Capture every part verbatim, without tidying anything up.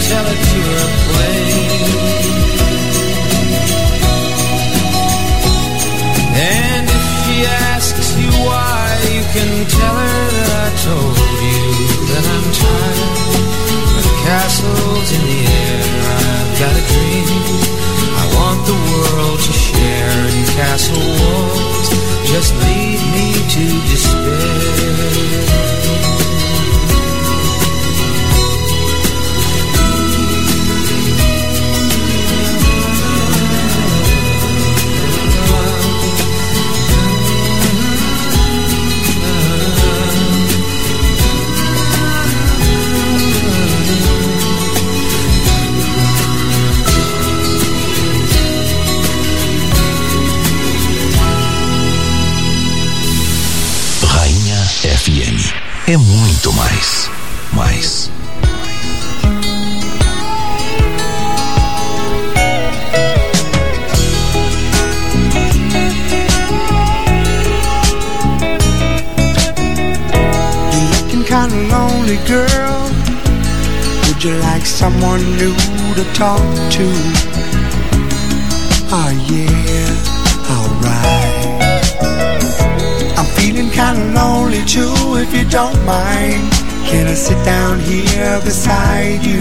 tell it to her plain. And if she asks you why, you can tell her that I told you that I'm tired of castles in the air. I've got a dream I want the world to share, and castle walls just lead me to despair. F M é muito mais, mais. You're looking kinda lonely, girl. Would you like someone new to talk to? Oh yeah, alright. I'm feeling kinda lonely too, if you don't mind. Can I sit down here beside you?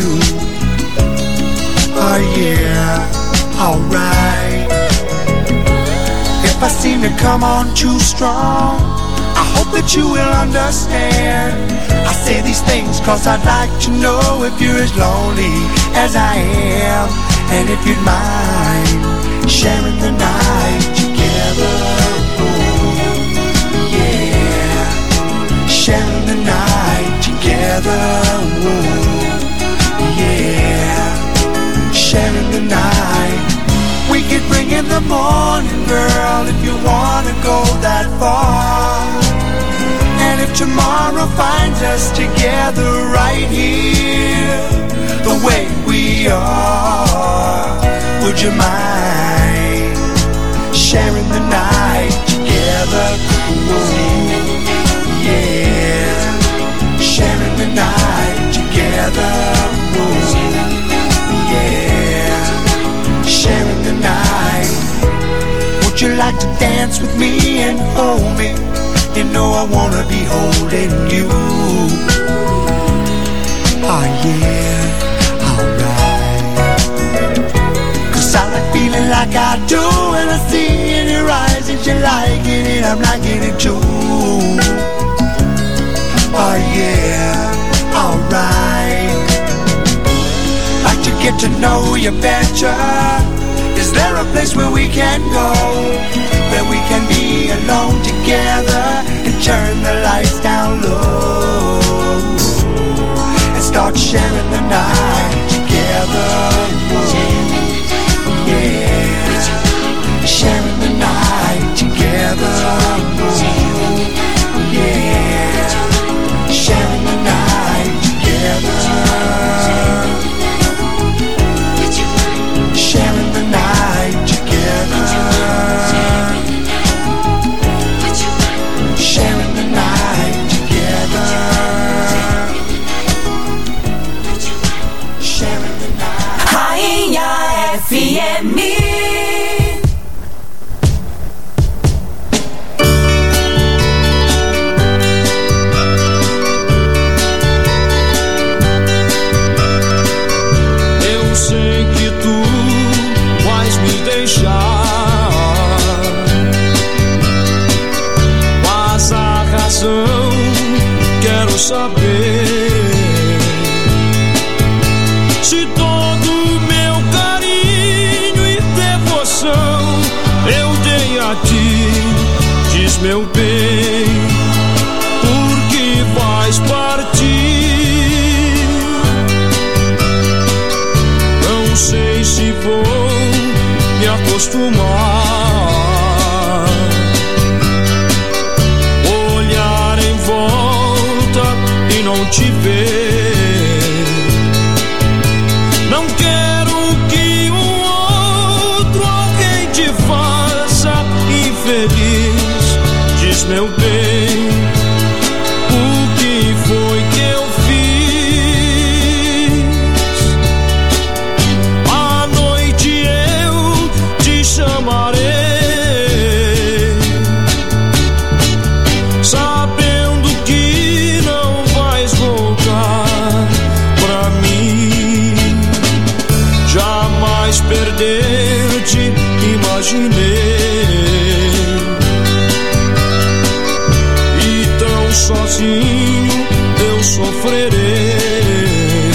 Oh yeah, alright. If I seem to come on too strong, I hope that you will understand. I say these things cause I'd like to know if you're as lonely as I am, and if you'd mind sharing the night together. Sharing the night together, whoa, yeah. Sharing the night. We could bring in the morning, girl, if you wanna go that far. And if tomorrow finds us together right here, the way we are, would you mind sharing the night together, whoa, yeah, sharing the night together, whoa, yeah, sharing the night. Would you like to dance with me and hold me? You know I wanna be holding you. Oh yeah, alright. Cause I like feeling like I do, and I see in your eyes that you're liking it, I'm liking it too. Oh yeah, alright. Like to get to know you better. Is there a place where we can go, where we can be alone together and turn the lights down low and start sharing the night together? Whoa. Yeah, sharing the night together. Whoa. Yeah, sharing the night together. Sharing the night together. Sharing the night together. Sharing the night. Rainha F M. Quero saber se todo meu carinho e devoção eu dei a ti. Diz, meu bem, por que vais partir? Não sei se vou me acostumar. Não te ver, não quero que um outro alguém te faça infeliz. Diz, meu bem, o que foi que eu fiz? sozinho eu sofrerei.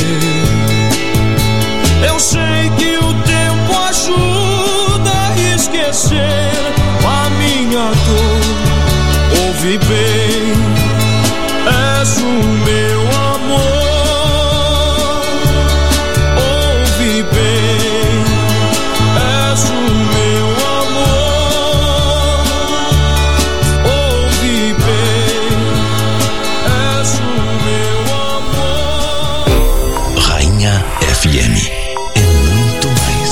Eu sei que o tempo ajuda a esquecer a minha dor. Ouve bem, és o meu amor. Ouve bem, és o meu amor. Ouve bem, és o meu amor. Rainha F M. É muito mais.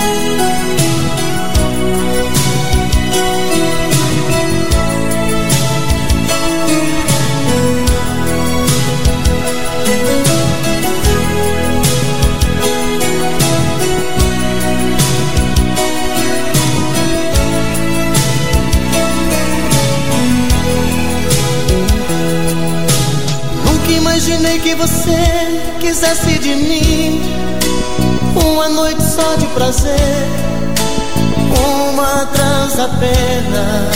Nunca imaginei que você quisesse de mim uma noite só de prazer, uma trans apenas.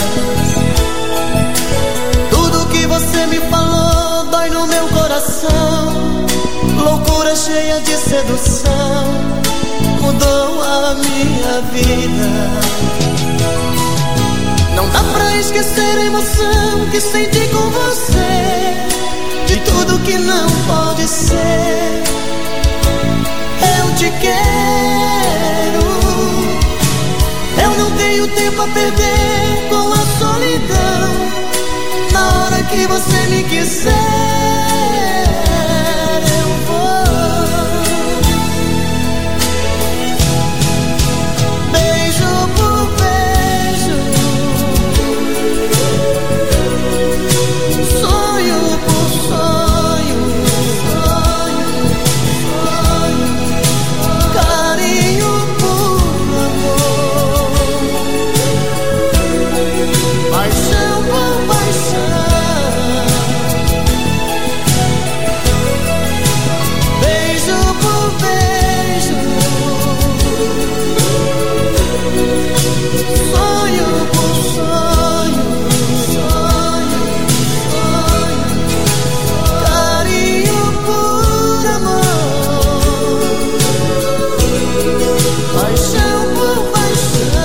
Tudo que você me falou dói no meu coração. Loucura cheia de sedução mudou a minha vida. Não dá pra esquecer a emoção que senti com você, de tudo que não pode ser. Eu te quero. Eu não tenho tempo a perder com a solidão. Na hora que você me quiser, eu vou. Beijo por beijo, sonho por sonho, sonho, sonho, carinho por amor, paixão por paixão. Beijo por beijo, sonho por sonho, sonho, sonho, carinho por amor, paixão por paixão.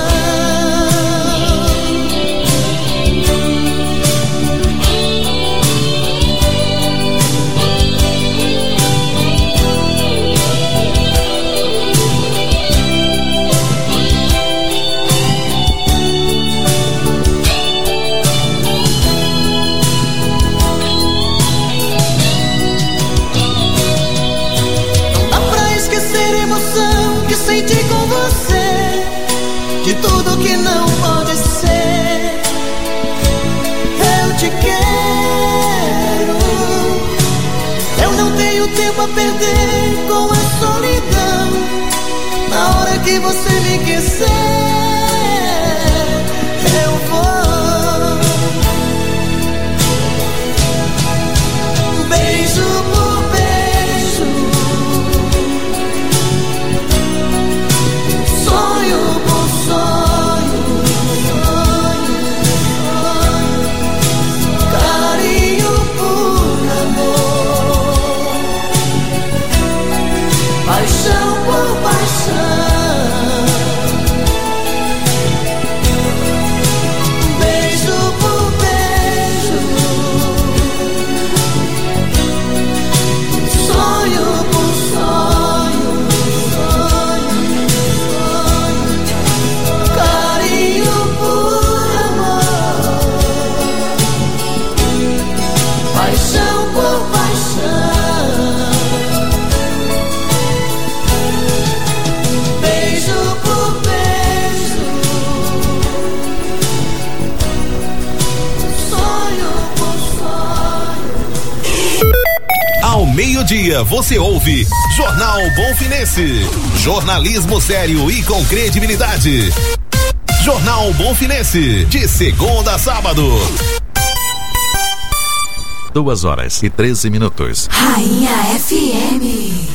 Não dá pra esquecer a emoção que senti com você, de tudo que não pode ser. Eu te quero. Eu não tenho tempo a perder com a solidão. Na hora que você me quiser, eu vou. Beijo por beijo, sonho por sonho, sonho, sonho, carinho por amor, paixão por paixão. Beijo por beijo, sonho por sonho, sonho, sonho, carinho por amor, paixão por paixão. Beijo por beijo, sonho por sonho. Ao meio-dia você ouve Jornal Bonfinense. Jornalismo sério e com credibilidade. Jornal Bonfinense, de segunda a sábado. Duas horas e treze minutos. Rainha F M.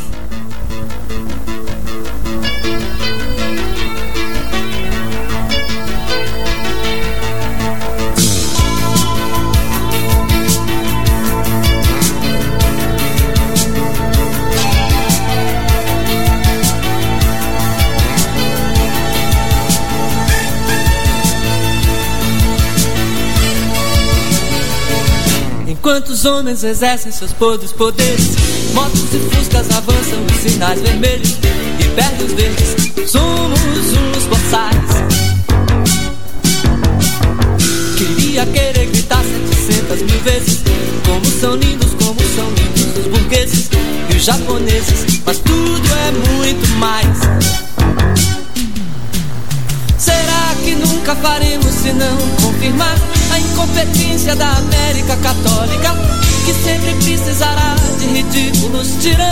Enquanto os homens exercem seus podres poderes, motos e fuscas avançam os sinais vermelhos e perdem os verdes, somos uns boçais. Queria querer gritar setecentas mil vezes como são lindos, como são lindos os burgueses e os japoneses, mas tudo é muito mais. Será que nunca faremos senão confirmar a incompetência da América Católica, que sempre precisará de ridículos tiranos?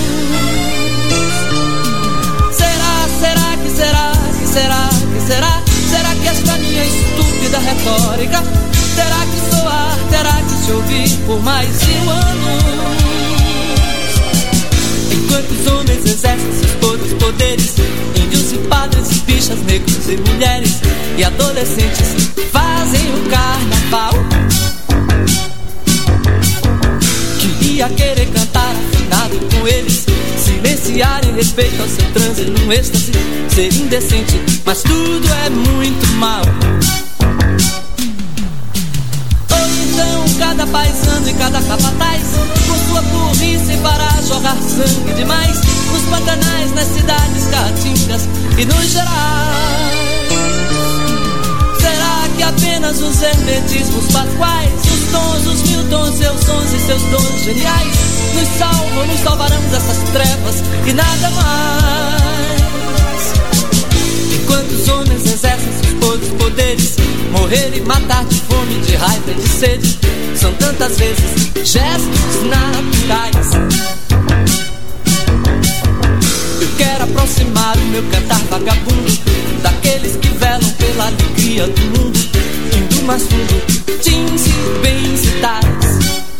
Será, será que será, que será, que será? Será que esta minha estúpida retórica terá que soar, terá que se ouvir por mais mil anos? Enquanto os homens exercem seus podres poderes, índios e padres e bichas, negros e mulheres e adolescentes fazem o carnaval. Queria querer cantar afinado com eles, silenciar em respeito ao seu transe num êxtase, ser indecente, mas tudo é muito mal. Ou então cada paisano e cada capataz, com sua burrice para jogar sangue demais nos pantanais, nas cidades caatingas e nos gerais. Será que apenas os hermetismos pasquais, os tons, os mil tons, seus sons e seus dons geniais nos salvam, nos salvarão dessas trevas e nada mais? Enquanto os homens exercem seus podres poderes, morrer e matar de fome, de raiva e de sede são tantas vezes gestos naturais. Eu quero aproximar o meu cantar vagabundo daqueles que velam pela alegria do mundo, indo mais fundo, jeans e bens e tais.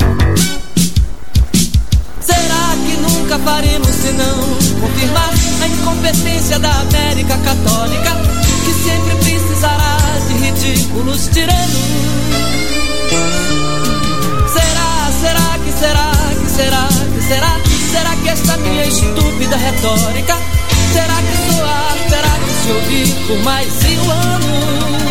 Será que nunca faremos senão confirmar a incompetência da América Católica, que sempre precisará de ridículos tiranos? Será, será que será, que será, que será? Será que esta minha estúpida retórica terá que soar, terá que se ouvir por mais mil anos?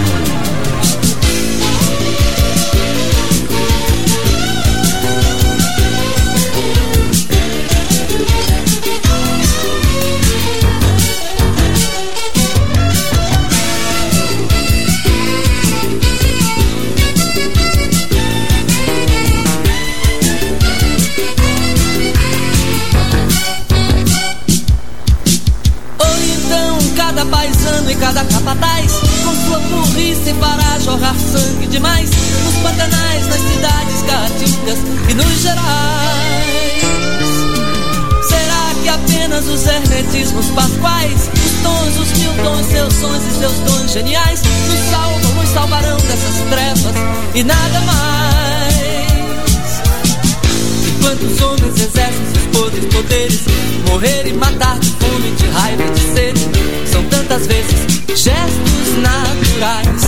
Cada paisano e cada capataz, com sua burrice para jorrar sangue demais nos pantanais, nas cidades caatingas e nos gerais. Será que apenas os hermetismos pasquais, os tons, os mil tons, seus sons e seus dons geniais nos salvam, nos salvarão dessas trevas e nada mais? Enquanto os homens exercem seus podres poderes, morrer e matar de fome, de raiva e de sede são tantas vezes gestos naturais.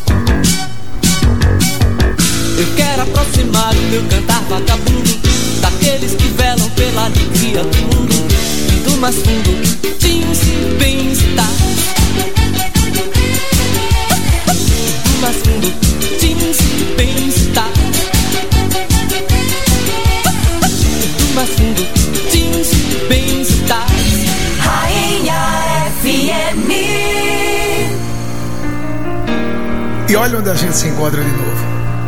Eu quero aproximar o meu cantar vagabundo daqueles que velam pela alegria do mundo, indo mais fundo, jeans e bens e tais. Indo mais fundo, jeans e bens e tais. Indo mais fundo, jeans e bens e tais. Rainha F M. E olha onde a gente se encontra de novo.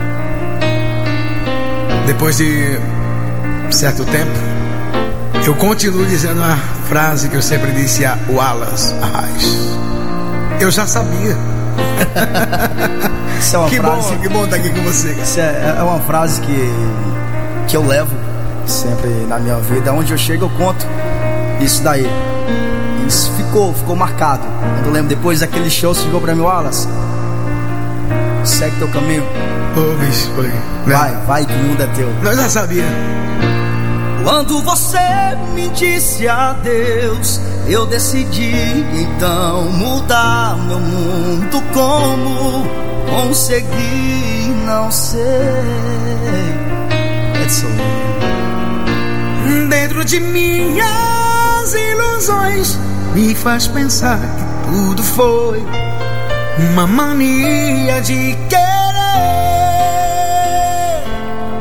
Depois de certo tempo, eu continuo dizendo uma frase que eu sempre disse a Wallace Arraes. Eu já sabia. Isso é uma que frase, bom, que bom estar aqui com você, cara. Isso é, é uma frase que, que eu levo sempre na minha vida. Onde eu chego eu conto isso daí. Isso ficou, ficou marcado. Eu lembro, depois daquele show, você chegou pra mim, Wallace, segue teu caminho. Ô, oh, bicho, foi. Vai, vai que o mundo é teu. Nós já sabia. Quando você me disse adeus, eu decidi então mudar meu mundo. Como consegui, não sei. Edson. Dentro de minhas ilusões me faz pensar que tudo foi uma mania de querer.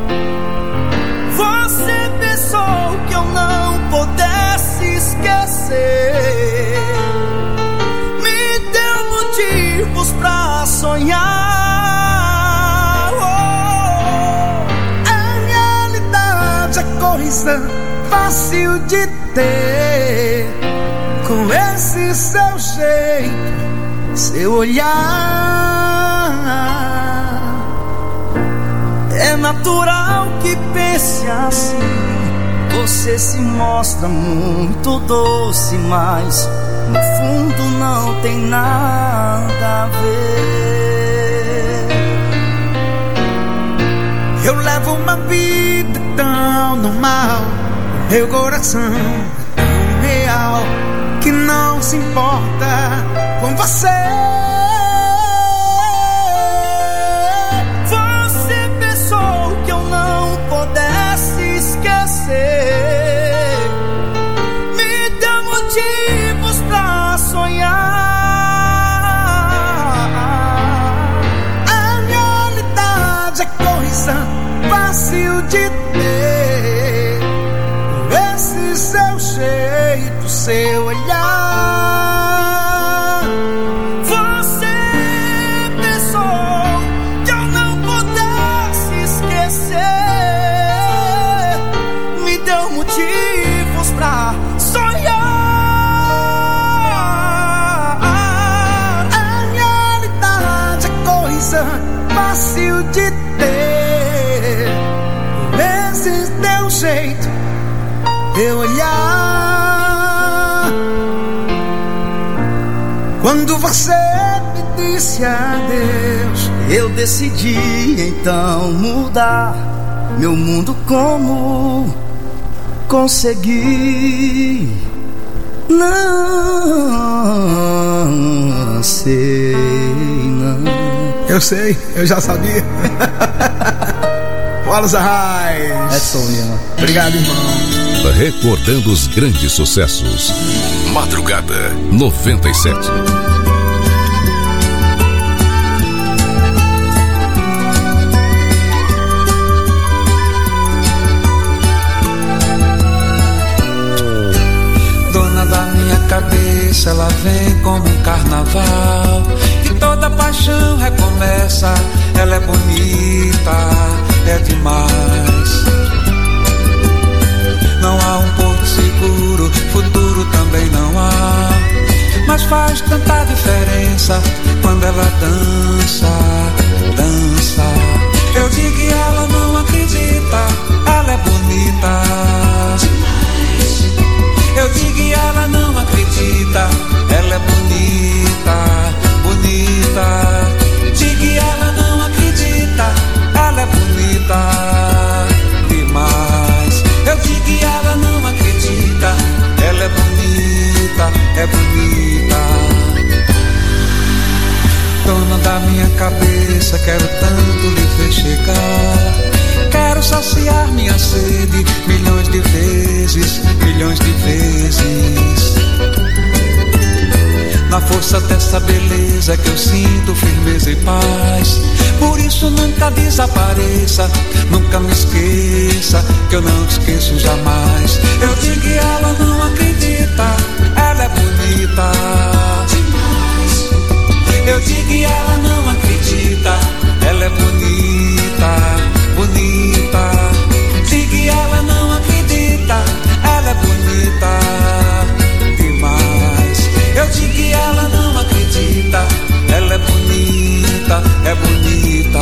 sonhar. Oh, a realidade é coisa fácil de ter, com esse seu jeito, seu olhar. É natural que pense assim. Você se mostra muito doce, mas no fundo não tem nada a ver. Eu levo uma vida tão normal, meu coração é tão real, que não se importa com você. Você pensou que eu não pudesse esquecer, me deu motivos pra sonhar. A realidade é coisa fácil de ter, esse seu jeito, seu olhar. Você pensou que eu não pudesse esquecer, me deu motivos pra sonhar. A realidade é coisa fácil de ter, vezes deu jeito, teu olhar. Quando você me disse adeus, eu decidi então mudar meu mundo. Como consegui? Não sei, não. Eu sei, eu já sabia. Wallace Arraes. Edson Lima. Obrigado, irmão. Recordando os grandes sucessos. Madrugada noventa e sete. Dona da minha cabeça, ela vem como um carnaval, e toda paixão recomeça. Ela é bonita, é demais. Não há um porto seguro, futuro também não há, mas faz tanta diferença quando ela dança, dança. Eu digo que ela não acredita, ela é bonita demais. Eu digo que ela não acredita, ela é bonita, bonita. Digo que ela não acredita, ela é bonita demais. Eu digo que ela não acredita, ela é bonita, é bonita. Dona da minha cabeça, quero tanto lhe ver chegar. Quero saciar minha sede milhões de vezes, milhões de vezes. Na força dessa beleza que eu sinto firmeza e paz. Por isso nunca desapareça, nunca me esqueça, que eu não esqueço jamais. Eu digo que ela não acredita, ela é bonita demais. Eu digo que ela não acredita, ela é bonita, bonita. Digo que ela não acredita, ela é bonita demais. Eu digo que ela não acredita, ela é bonita, é bonita.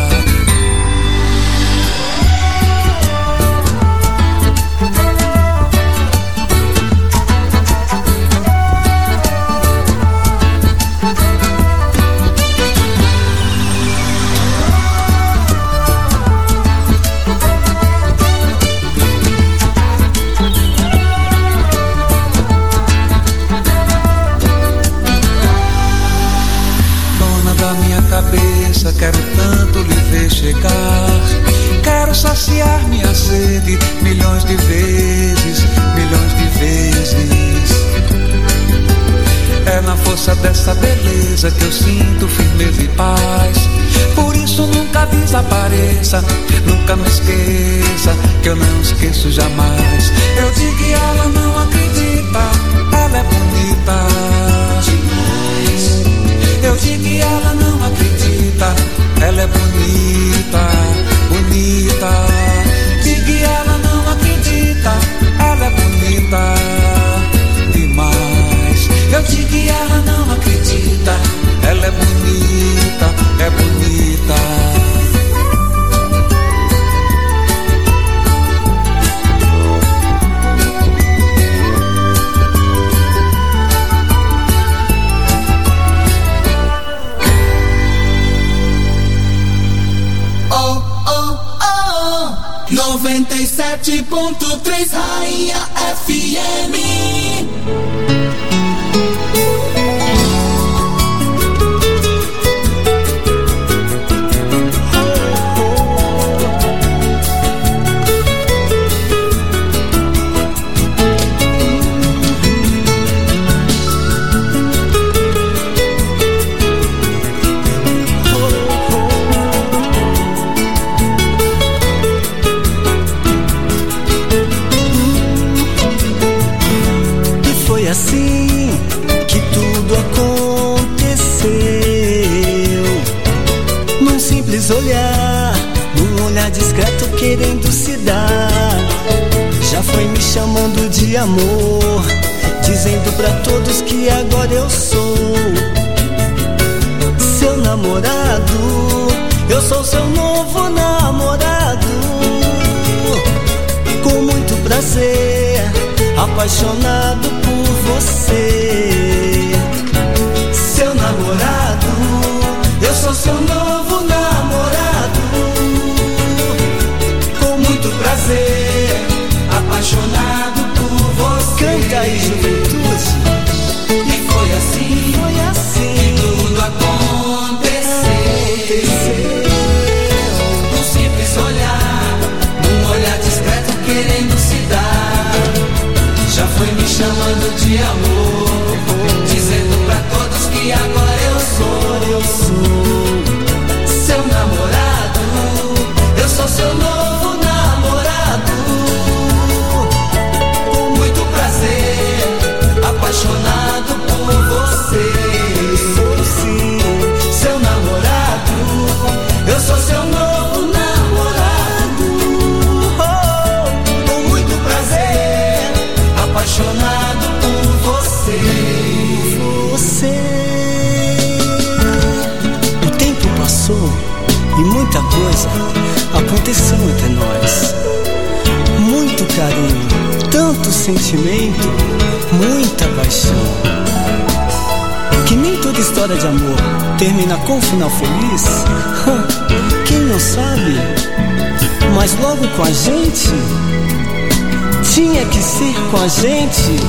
Quero tanto lhe ver chegar. Quero saciar minha sede milhões de vezes, milhões de vezes. É na força dessa beleza que eu sinto firmeza e paz. Por isso nunca desapareça, nunca me esqueça, que eu não esqueço jamais. Eu digo que ela não acredita, ela é bonita demais. Eu digo que ela não acredita, noventa e sete ponto três Rainha F M. Assim que tudo aconteceu, num simples olhar, num olhar discreto querendo se dar. Já foi me chamando de amor, dizendo pra todos que agora eu sou seu namorado. Eu sou seu novo namorado, com muito prazer, apaixonado por você, seu namorado. Eu sou seu novo namorado, com muito prazer, apaixonado por você. Canta aí, juventude. E foi assim, foi assim que tudo aconteceu. Num simples olhar, num olhar discreto querendo se dar. Já foi me chamando de amor, dizendo pra todos que agora eu sou, eu sou seu namorado. Eu sou seu novo namorado, com muito prazer, apaixonado por você. Sou sim seu namorado, eu sou seu novo namorado, oh, com muito prazer, apaixonado por você. Você. O tempo passou e muita coisa aconteceu entre nós. Muito carinho, tanto sentimento, muita paixão. Que nem toda história de amor termina com um final feliz. Quem não sabe, mas logo com a gente tinha que ser com a gente.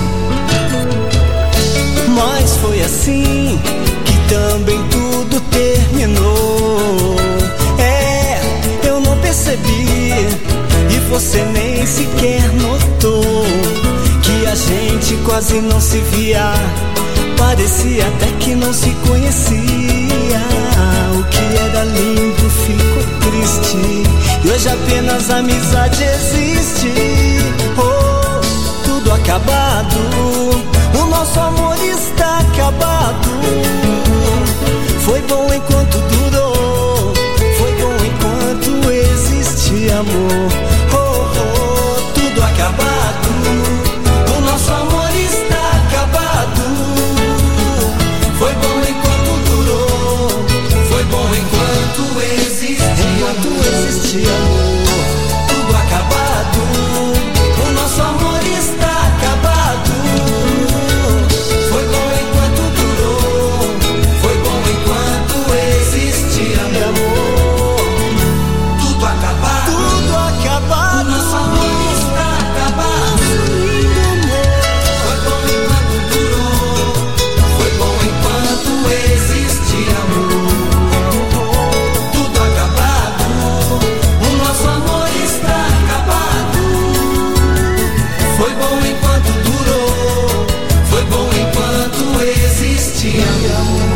Mas foi assim que também tudo terminou. É, eu não percebi e você nem sequer notou que a gente quase não se via. Parecia até que não se conhecia. O que era lindo ficou triste e hoje apenas a amizade existe. Oh, tudo acabado, o nosso amor está acabado. Foi bom enquanto durou, foi bom enquanto existe amor. Oh, oh, tudo acabado, o nosso amor está acabado. Foi bom enquanto durou, foi bom enquanto existe, enquanto existe amor. Tudo acabado, o nosso amor está acabado. Foi bom enquanto durou, foi bom enquanto existe amor. Tudo acabado, tudo acabado, o nosso amor está acabado. Foi bom enquanto durou, foi bom enquanto existe amor. Tudo acabado, o nosso amor está acabado. Foi bom enquanto durou, foi bom enquanto existe amor.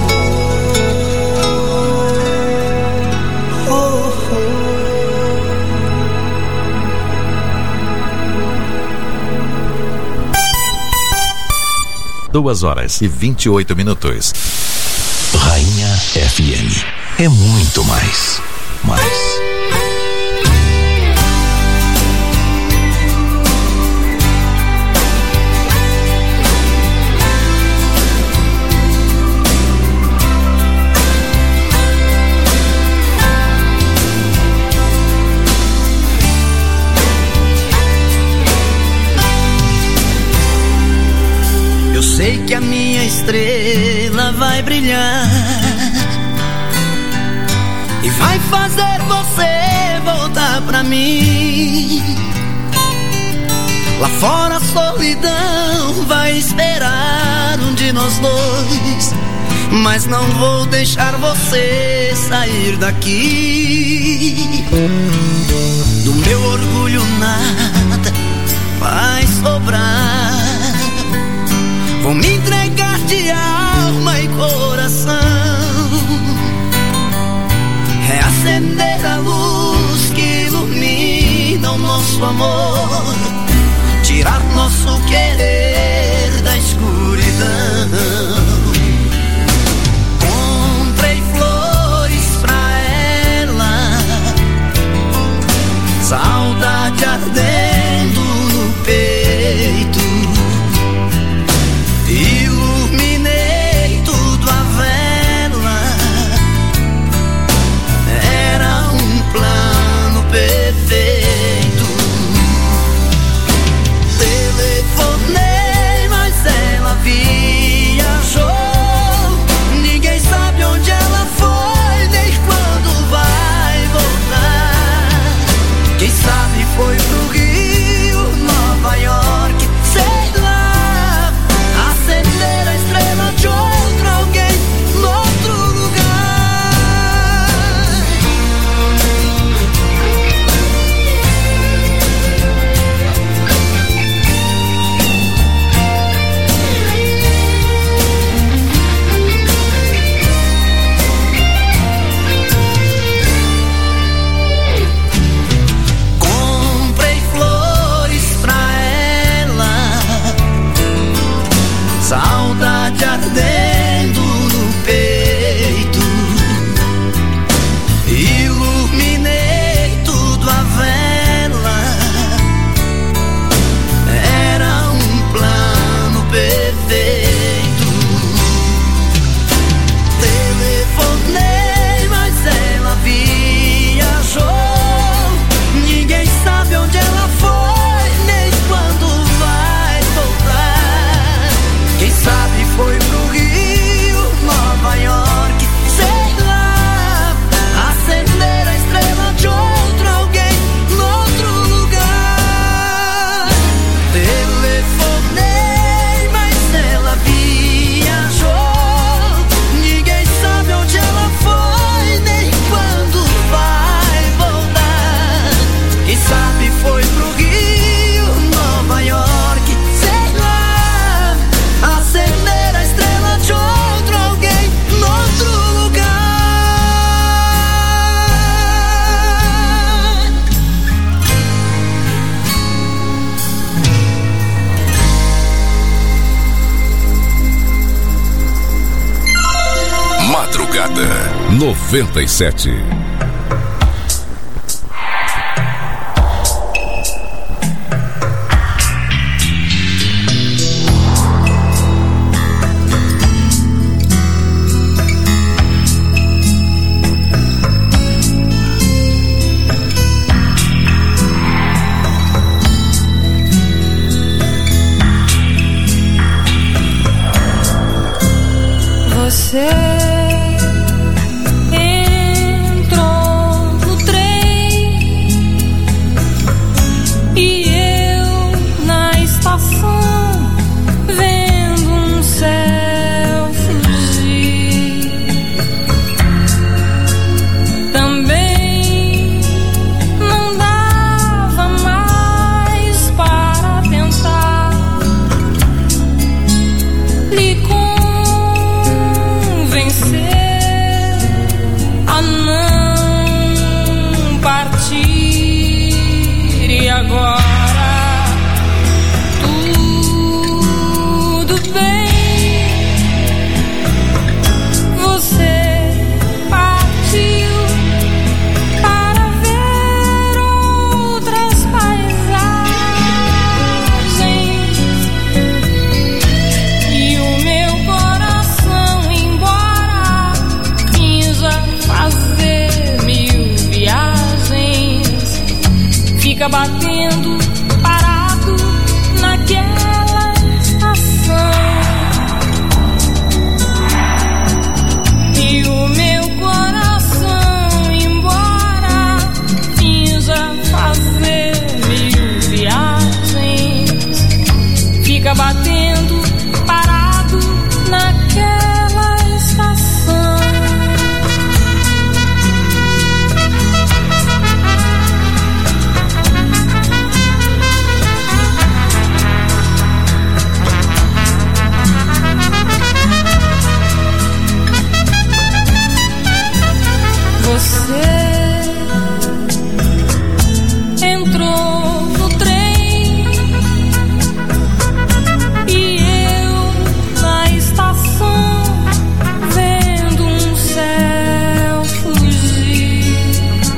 Oh, Duas horas e vinte e oito minutos. Rainha F M. É muito mais. Mais. Eu sei que a minha estrela vai brilhar e vai fazer você voltar pra pra mim. Lá fora a solidão vai esperar um de nós dois, mas não vou deixar você sair daqui. Do meu orgulho nada vai sobrar. Vou me entregar de alma e coração, reacender a luz que ilumina o nosso amor, tirar nosso querer da escuridão. Comprei flores pra ela, saudade ardendo no peito. Iluminei tudo à vela, era um plano perfeito. Telefonei, mas ela viajou. Ninguém sabe onde ela foi, nem quando vai voltar. Quem sabe foi pro Rio, Nova York, sei lá, acender a estrela de outro alguém no outro lugar. Comprei flores pra ela, saudade ardendo no peito. Iluminei tudo à vela, era um plano perfeito. Telefonei, mas ela viajou. Ninguém sabe onde ela foi, nem quando vai voltar. Quem sabe foi pro Rio, Nova York, sei lá, acender a estrela de outro alguém no outro lugar. Telefonei, mas ela viajou. Ninguém sabe onde ela foi, nem quando vai voltar. Quem sabe foi pro Rio, Nova York, sei lá, acender a estrela de outro alguém no outro lugar. Madrugada noventa e sete. Você entrou no trem e eu na estação vendo um céu fugir. Também não dava mais para tentar lhe convencer a não partir. E agora tudo bem, você partiu para ver outras paisagens e o meu coração, embora finja fazer mil viagens, fica batendo parado naquela estação. E o meu coração, embora finja fazer entrou no trem e eu na estação vendo um céu fugir.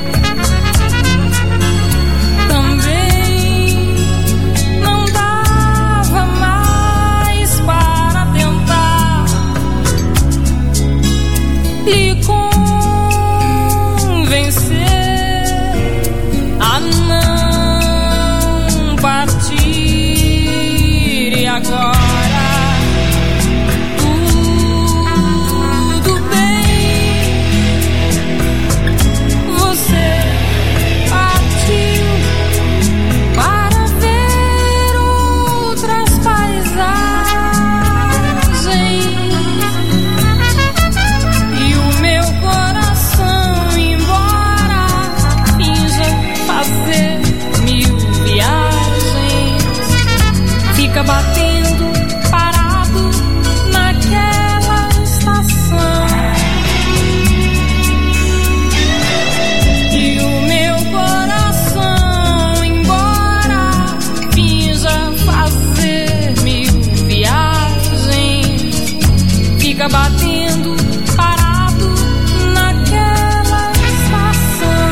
Também não dava mais para tentar lhe convencer a não partir. E agora tudo bem, você partiu para ver outras paisagens e o meu coração, embora finja fazer mil viagens, fica batendo parado naquela estação. E o meu coração, embora finja fazer mil viagens, fica batendo parado naquela estação.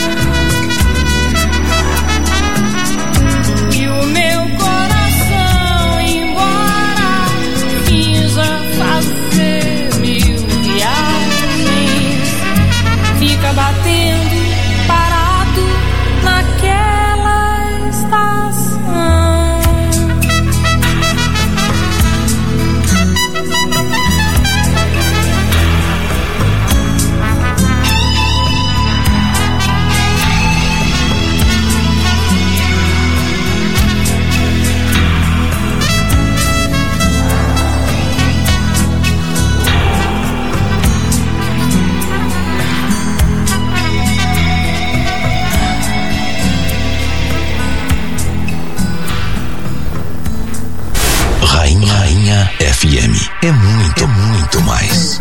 E o meu coração, embora finja fazer mil viagens, fica batendo parado naquela estação. Rainha, Rainha F M. É muito, é muito mais.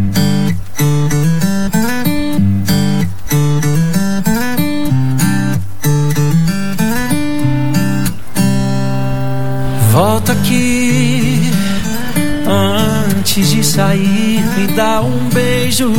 Volta aqui, antes de sair, me dá um beijo.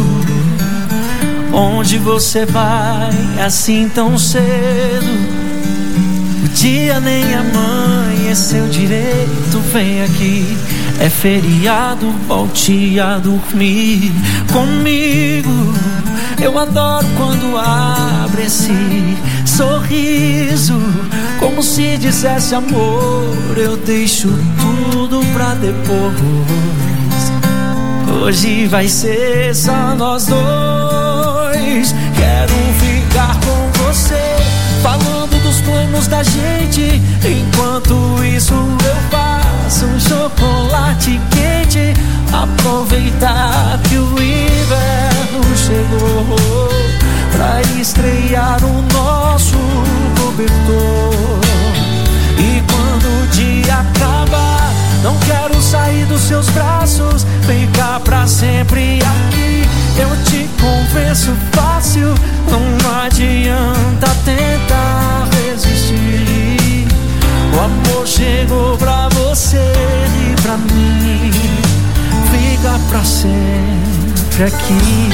Onde você vai assim tão cedo? O dia nem amanheceu direito, vem aqui. É feriado, volte a dormir comigo. Eu adoro quando abre esse sorriso, como se dissesse amor, eu deixo tudo pra depois. Hoje vai ser só nós dois. Quero ficar com você, falando dos planos da gente. Enquanto isso eu faço um chocolate quente, aproveitar que o inverno chegou pra estrear o nosso cobertor. E quando o dia acabar, não quero sair dos seus braços, ficar pra sempre aqui. Eu te convenço fácil, não adianta tentar resistir. O amor chegou pra você e pra mim, fica pra sempre aqui.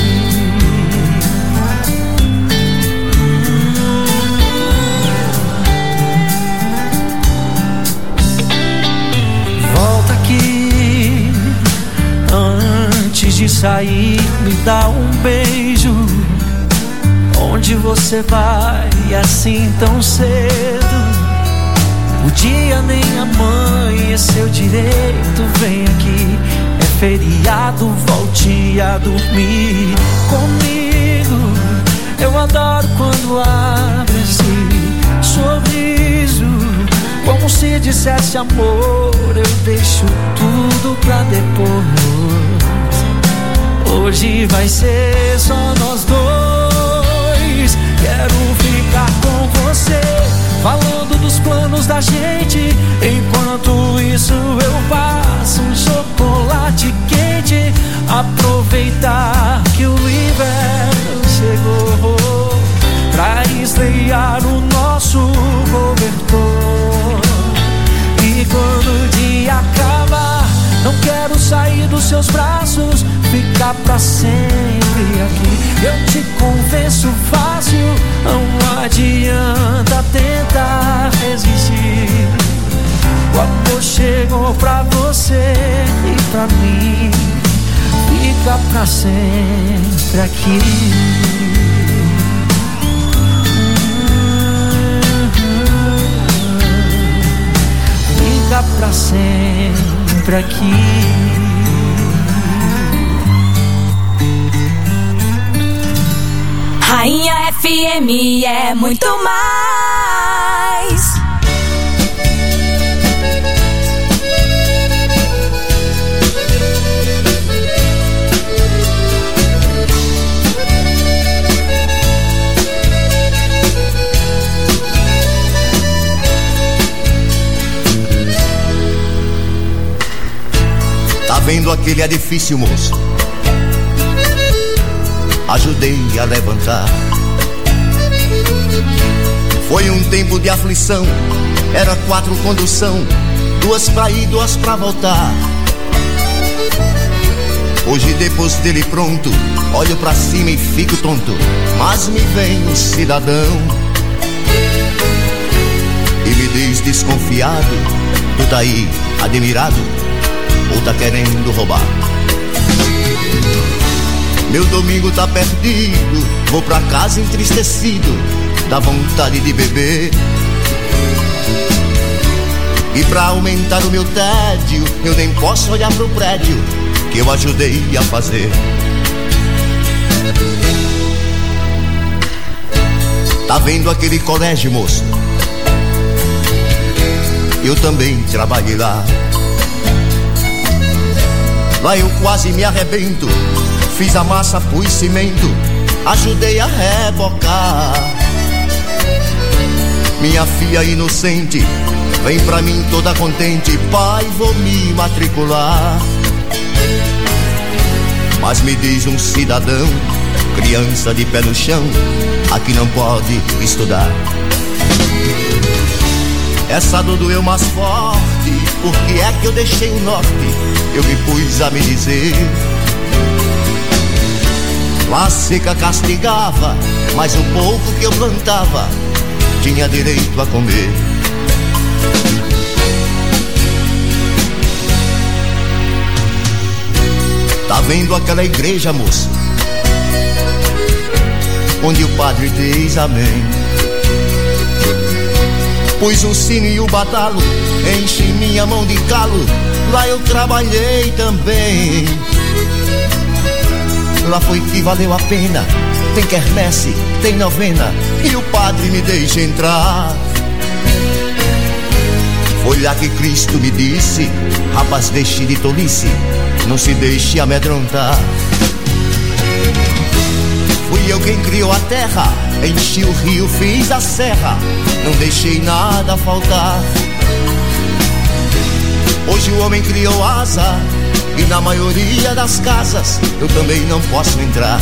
Volta aqui, antes de sair, me dá um beijo. Onde você vai assim tão cedo? O dia nem amanheceu direito, vem aqui. É feriado, volte a dormir comigo. Eu adoro quando abre esse sorriso, como se dissesse amor, eu deixo tudo pra depois. Hoje vai ser só nós dois. Quero ficar com você, falando dos planos da gente. Enquanto isso eu faço um chocolate quente, aproveitar que o inverno chegou pra sempre aqui. Eu te confesso fácil, não adianta tentar resistir. O amor chegou pra você e pra mim, fica pra sempre aqui. Fica pra sempre aqui. Rainha F M é muito mais. Tá vendo aquele edifício, moço? Ajudei a levantar. Foi um tempo de aflição. Era quatro condução, duas pra ir, duas pra voltar. Hoje depois dele pronto, olho pra cima e fico tonto. Mas me vem um cidadão e me diz desconfiado: tu tá aí admirado ou tá querendo roubar? Meu domingo tá perdido, vou pra casa entristecido, dá vontade de beber. E pra aumentar o meu tédio, eu nem posso olhar pro prédio que eu ajudei a fazer. Tá vendo aquele colégio, moço? Eu também trabalhei lá. Lá eu quase me arrebento. Fiz a massa, pus cimento, ajudei a rebocar. Minha filha inocente vem pra mim toda contente: pai, vou me matricular. Mas me diz um cidadão, criança de pé no chão, aqui não pode estudar. Essa dor doeu mais forte, porque é que eu deixei o norte. Eu me pus a me dizer: a seca castigava, mas o pouco que eu plantava tinha direito a comer. Tá vendo aquela igreja, moço, onde o padre diz amém? Pus um sino e o badalo, enche minha mão de calo. Lá eu trabalhei também. Lá foi que valeu a pena. Tem quermesse, tem novena, e o padre me deixa entrar. Foi lá que Cristo me disse: rapaz, deixe de tolice, não se deixe amedrontar. Fui eu quem criou a terra, enchi o rio, fiz a serra, não deixei nada faltar. Hoje o homem criou asa, e na maioria das casas eu também não posso entrar.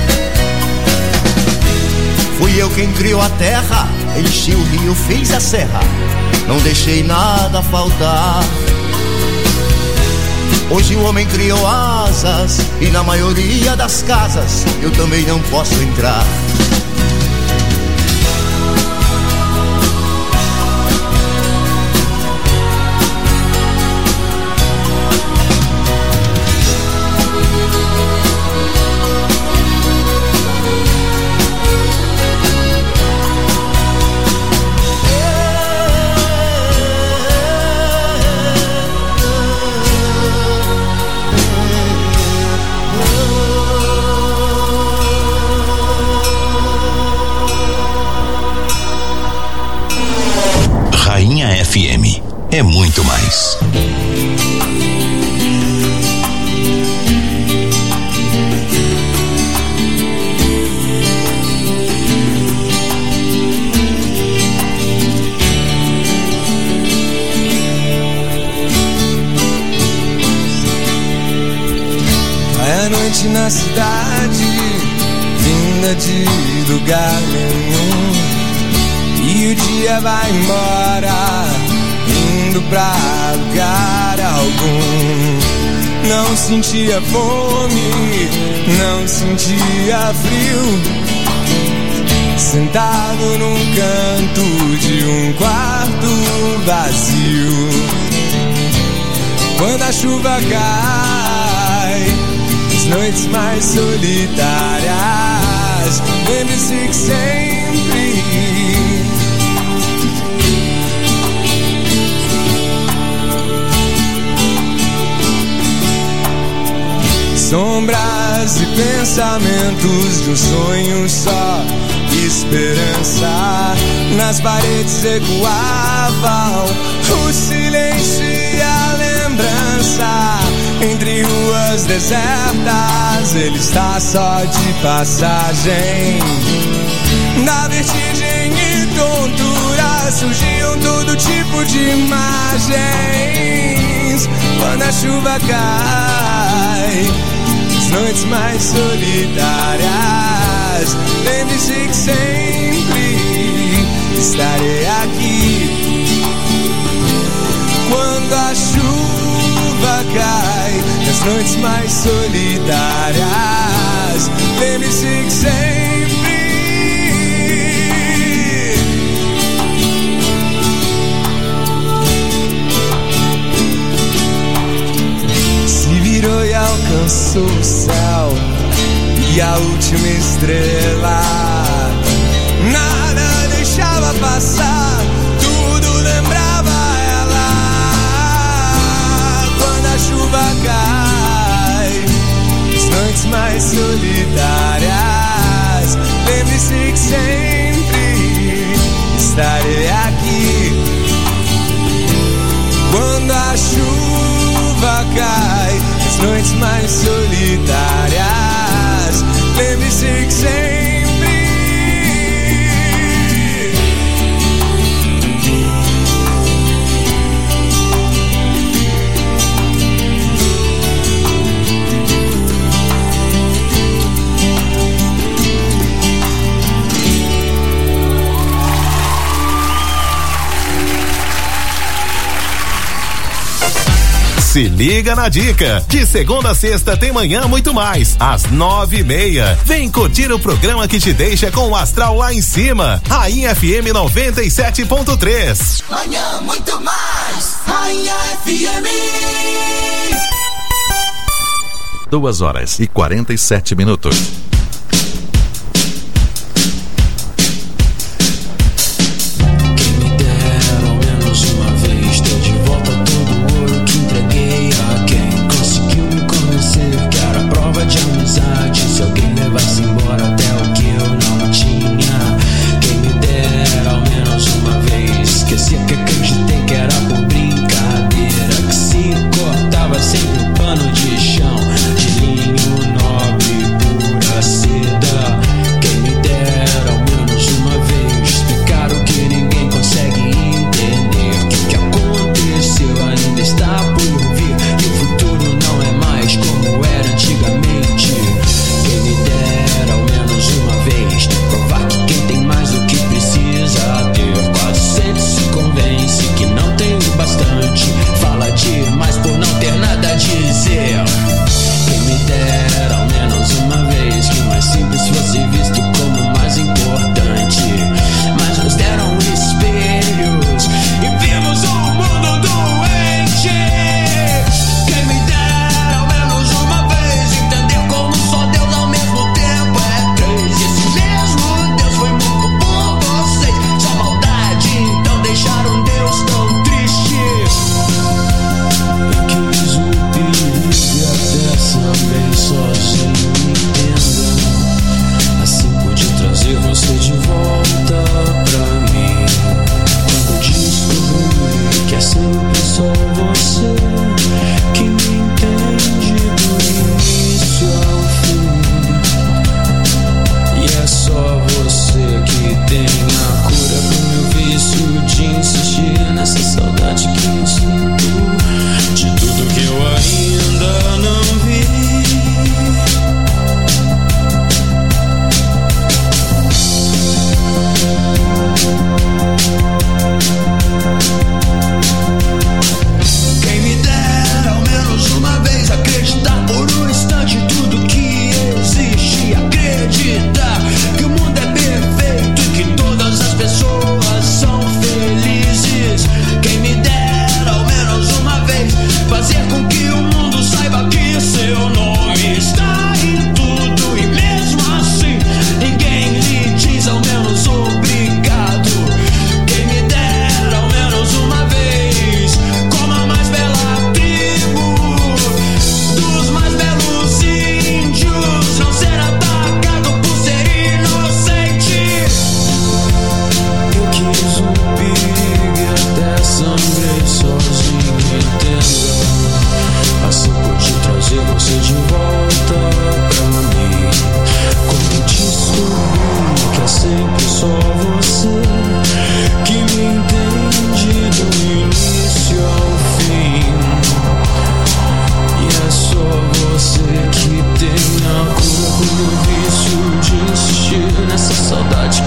Fui eu quem criou a terra, enchi o rio, fiz a serra, não deixei nada faltar. Hoje o homem criou asas, e na maioria das casas eu também não posso entrar. F M é muito mais. Vai a noite na cidade, vinda de lugar nenhum, e o dia vai embora, indo pra lugar algum. não sentia fome, não sentia frio. Sentado num canto de um quarto vazio, quando a chuva cai, as noites mais solitárias, lembre-se que sempre sombras e pensamentos de um sonho só, esperança nas paredes ecoavam, o silêncio e a lembrança. Entre ruas desertas, ele está só de passagem. Na vertigem e tontura surgiam todo tipo de imagens. Quando a chuva cai, as noites mais solitárias, lembre-se que sempre estarei aqui. Quando a chuva cai, nas noites mais solitárias, lembre-se que sempre se virou e alcançou o céu e a última estrela. Nada deixava passar, tudo lembrava ela. Quando a chuva cai, as noites mais solitárias, lembre-se que sempre estarei aqui. Quando a chuva cai, as noites mais solitárias, lembre-se que sempre Se liga na dica. De segunda a sexta tem Manhã Muito Mais, às nove e meia. Vem curtir o programa que te deixa com o astral lá em cima. Rainha F M noventa e sete ponto três. Manhã Muito Mais, Rainha F M. Duas horas e quarenta e sete minutos. Sempre o pano de chão, de linho nobre, pura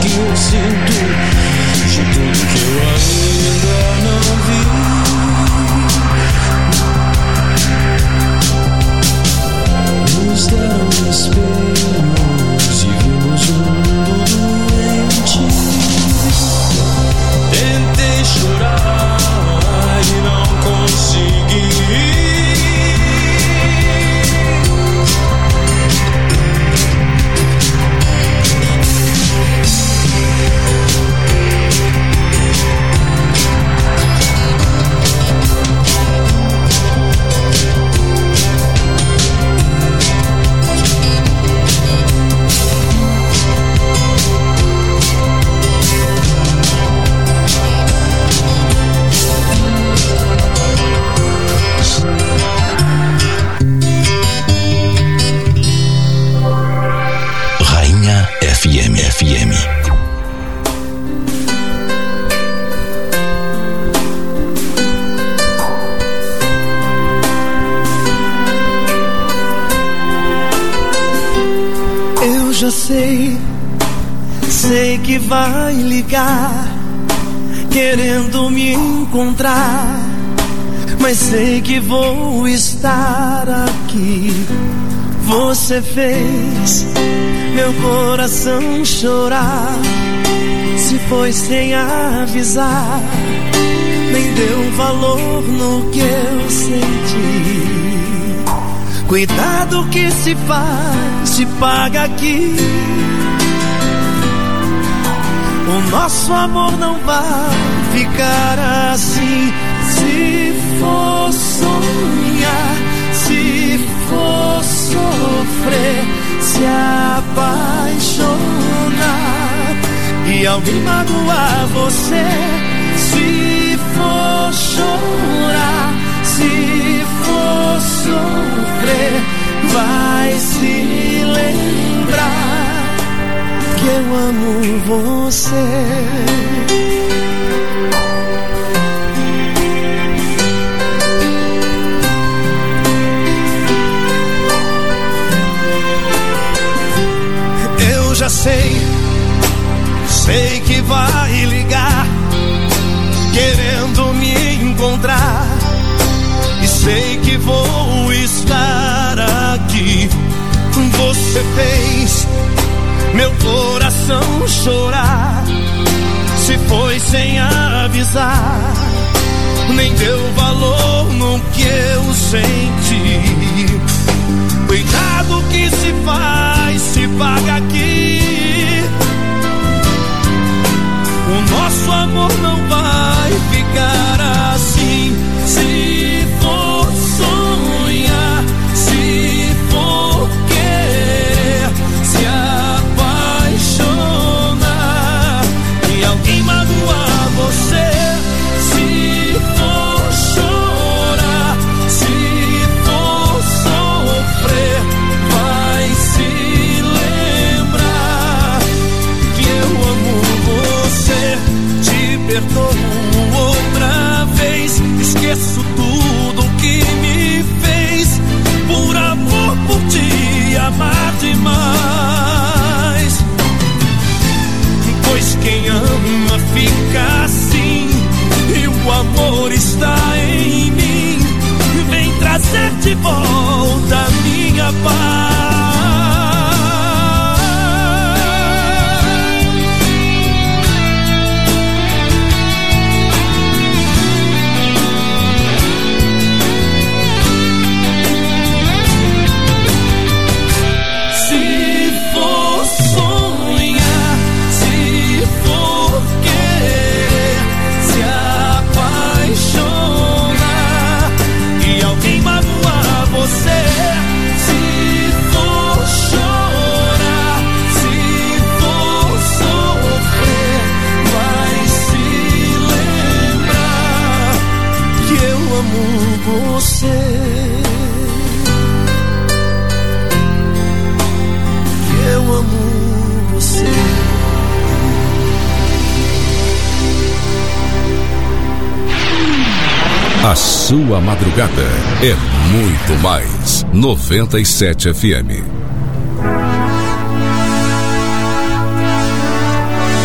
que eu sinto de tudo que eu ainda não vi. Nos deram espelhos e vimos um mundo doente. Tentei chorar e não consegui. F M F M. Eu já sei, sei que vai ligar, querendo me encontrar, mas sei que vou estar aqui. Você fez meu coração chorar, se foi sem avisar, nem deu valor no que eu senti. Cuidado que se faz, se paga aqui. O nosso amor não vai ficar assim. Se for sonhar, se for sofrer, se apaixonar e alguém magoar você, se for chorar, se for sofrer, vai se lembrar que eu amo você. Já sei, sei que vai ligar, querendo me encontrar, e sei que vou estar aqui. Você fez meu coração chorar, se foi sem avisar, nem deu valor no que eu senti. Cuidado que se faz, se paga aqui. O nosso amor não vai ficar assim. Se for sonhar, se for querer, se apaixonar e alguém magoar você, se for chorar, se for sofrer, vai se lembrar que eu amo você. Te perdoo outra vez, esqueço tudo que me fez, por amor por te amar demais. Pois quem ama fica assim, e o amor está em mim. Vem trazer de volta a minha paz. Você, que eu amo você. A sua madrugada é muito mais. noventa e sete F M.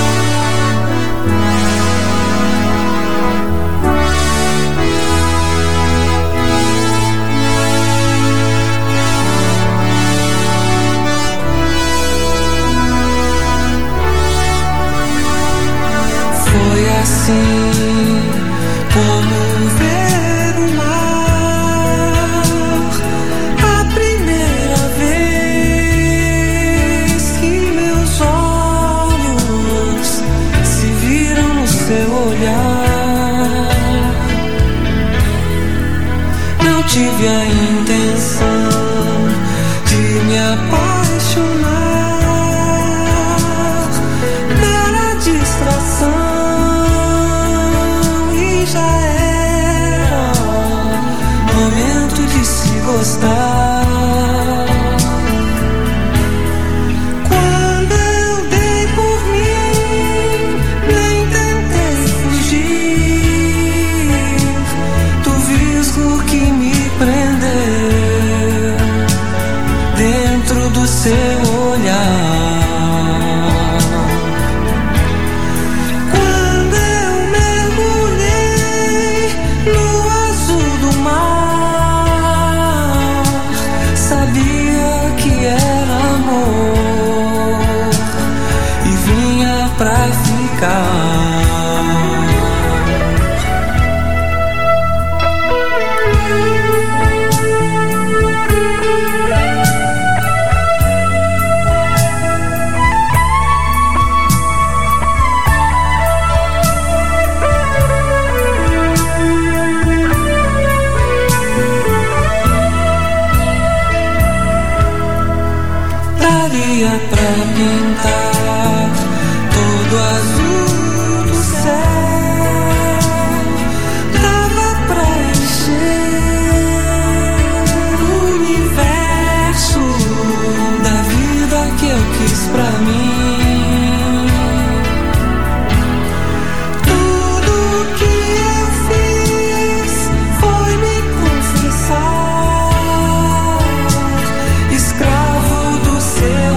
tive a intenção de me apaixonar, mera distração, e já era momento de se gostar. Seu olhar, quando eu mergulhei no azul do mar, sabia que era amor e vinha pra ficar. Pra pintar todo azul do céu, dava pra encher o universo da vida que eu quis pra mim. Tudo que eu fiz foi me confessar, escravo do seu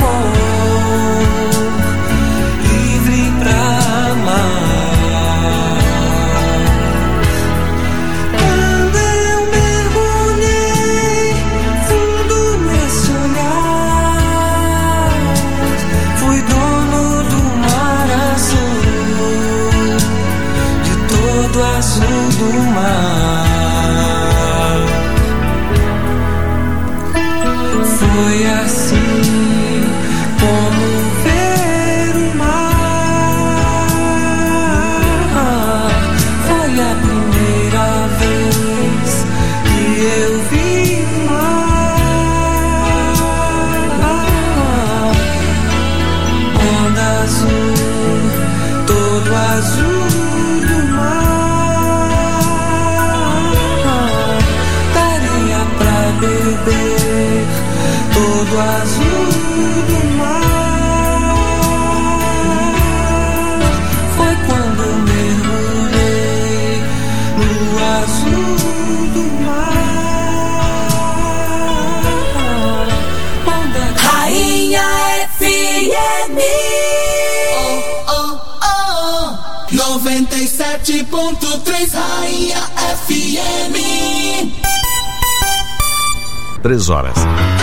azul do mar. Foi assim como ver o mar. Foi a primeira vez que eu vi o mar. Onda azul, todo azul. Beber todo azul do mar. Foi quando eu mergulhei no azul do mar. Rainha F M oh, oh, oh. noventa e sete ponto três Rainha F M. Três horas.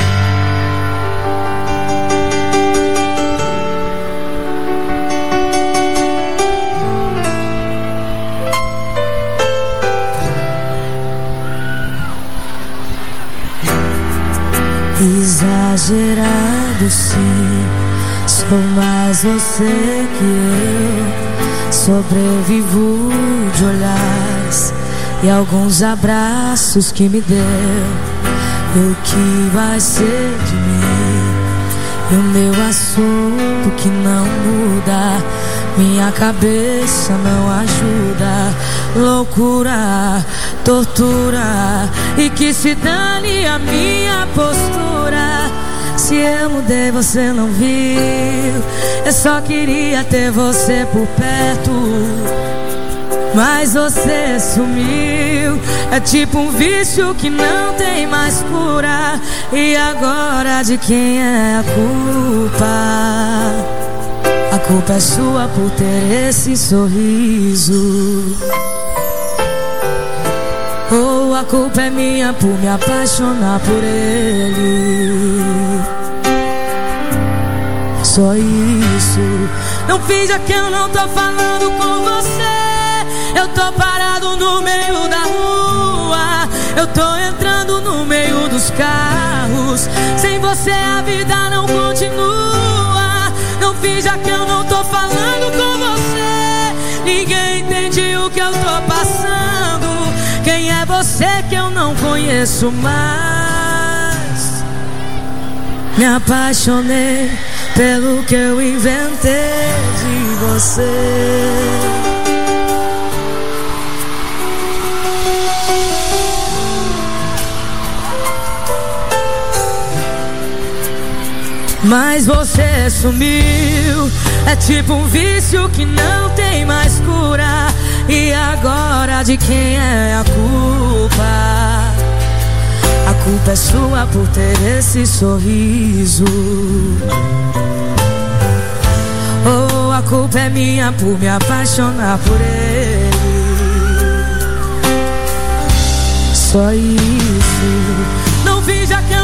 Exagerado sim, sou mais você que eu. Sobrevivo de olhares e alguns abraços que me deu. E o que vai ser de mim? E o meu assunto que não muda, minha cabeça não ajuda. Loucura, tortura, e que se dane a minha postura. Se eu mudei você não viu, eu só queria ter você por perto, mas você sumiu. É tipo um vício que não tem mais cura. E agora de quem é a culpa? A culpa é sua por ter esse sorriso, ou a culpa é minha por me apaixonar por ele. Só isso. Não finja que eu não tô falando com você. Eu tô parado no meio da rua, eu tô entrando no meio dos carros. Sem você a vida não continua. Não finja que eu não tô falando com você. Ninguém entende o que eu tô passando. Quem é você? você que eu não conheço mais. Me apaixonei pelo que eu inventei de você. Mas você sumiu, é tipo um vício que não tem mais cura. E agora de quem é a culpa? A culpa é sua por ter esse sorriso. Ou oh, a culpa é minha por me apaixonar por ele. Só isso. Não finja que